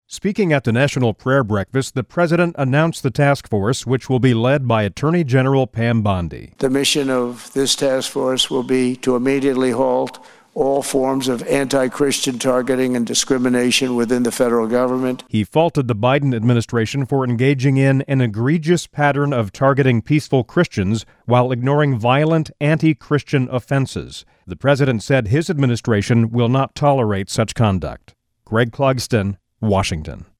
Speaking at the National Prayer Breakfast, the president announced the task force, which will be led by Attorney General Pam Bondi. The mission of this task force will be to immediately halt all forms of anti-Christian targeting and discrimination within the federal government. He faulted the Biden administration for engaging in an egregious pattern of targeting peaceful Christians while ignoring violent anti-Christian offenses. The president said his administration will not tolerate such conduct. Greg Clugston, Washington.